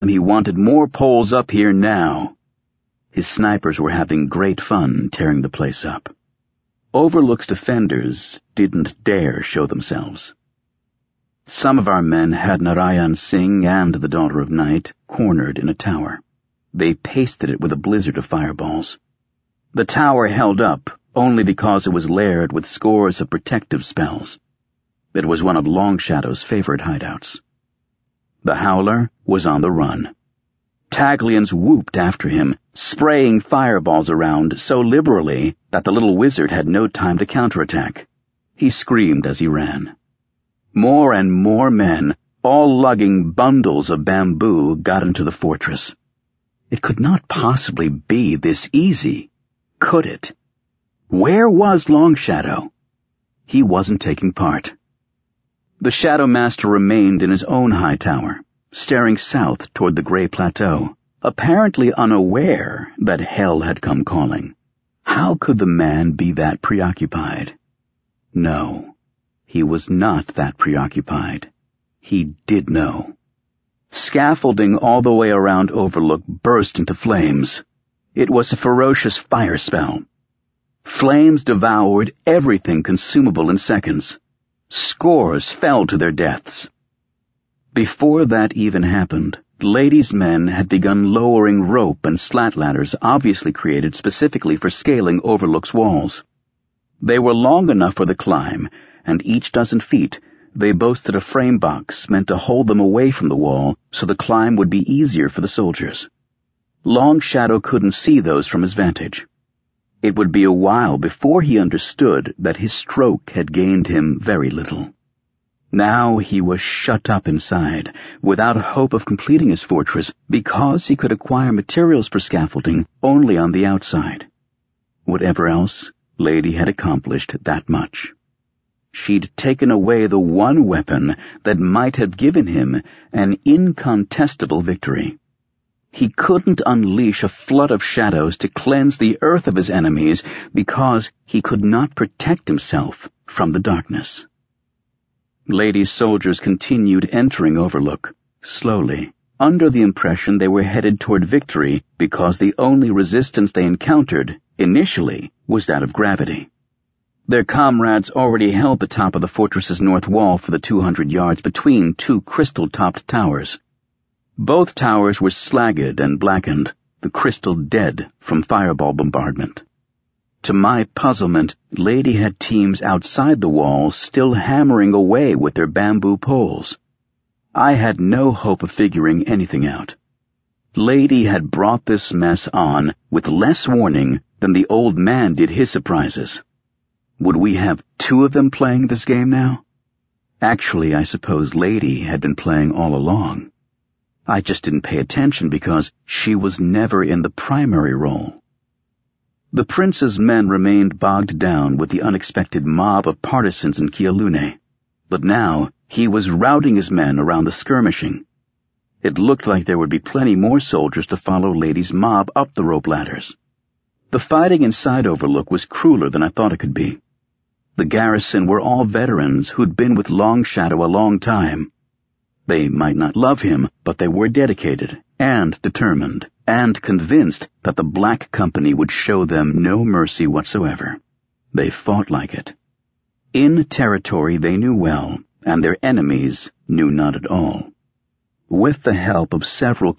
him he wanted more poles up here now. His snipers were having great fun tearing the place up. Overlook's defenders didn't dare show themselves. Some of our men had Narayan Singh and the Daughter of Night cornered in a tower. They pasted it with a blizzard of fireballs. The tower held up only because it was layered with scores of protective spells. It was one of Long Shadow's favorite hideouts. The Howler was on the run. Taglians whooped after him, spraying fireballs around so liberally that the little wizard had no time to counterattack. He screamed as he ran. More and more men, all lugging bundles of bamboo, got into the fortress. It could not possibly be this easy, could it? Where was Long Shadow? He wasn't taking part. The Shadow Master remained in his own high tower, staring south toward the gray plateau, apparently unaware that hell had come calling. How could the man be that preoccupied? No, he was not that preoccupied. He did know. Scaffolding all the way around Overlook burst into flames. It was a ferocious fire spell. Flames devoured everything consumable in seconds. Scores fell to their deaths. Before that even happened, Lady's men had begun lowering rope and slat ladders obviously created specifically for scaling Overlook's walls. They were long enough for the climb, and each dozen feet they boasted a frame box meant to hold them away from the wall so the climb would be easier for the soldiers. Long Shadow couldn't see those from his vantage. It would be a while before he understood that his stroke had gained him very little. Now he was shut up inside, without hope of completing his fortress, because he could acquire materials for scaffolding only on the outside. Whatever else, Lady had accomplished that much. She'd taken away the one weapon that might have given him an incontestable victory. He couldn't unleash a flood of shadows to cleanse the earth of his enemies because he could not protect himself from the darkness. Lady's soldiers continued entering Overlook, slowly, under the impression they were headed toward victory because the only resistance they encountered, initially, was that of gravity. Their comrades already held the top of the fortress's north wall for the 200 yards between two crystal-topped towers. Both towers were slagged and blackened, the crystal dead from fireball bombardment. To my puzzlement, Lady had teams outside the wall still hammering away with their bamboo poles. I had no hope of figuring anything out. Lady had brought this mess on with less warning than the old man did his surprises. Would we have two of them playing this game now? Actually, I suppose Lady had been playing all along. I just didn't pay attention because she was never in the primary role. The prince's men remained bogged down with the unexpected mob of partisans in Kealune, but now he was routing his men around the skirmishing. It looked like there would be plenty more soldiers to follow Lady's mob up the rope ladders. The fighting inside Overlook was crueler than I thought it could be. The garrison were all veterans who'd been with Long Shadow a long time. They might not love him, but they were dedicated and determined and convinced that the Black Company would show them no mercy whatsoever. They fought like it. In territory they knew well, and their enemies knew not at all. With the help of several